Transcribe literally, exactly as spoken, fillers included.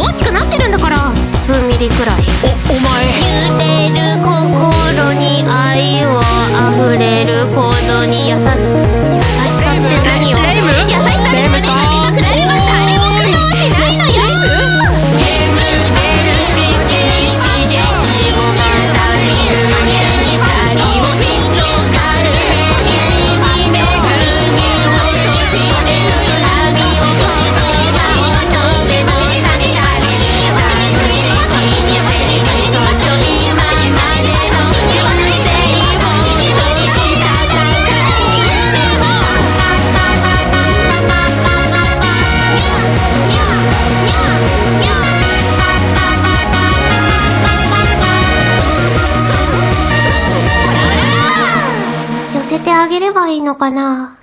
大きくなってるんだから、数ミリくらい。 お、お前揺れる心に愛を溢れる行動に優し優しさって何よ。 レイム優しさで胸だけがくられば誰も苦労しないのよ。寄せてあげればいいのかな。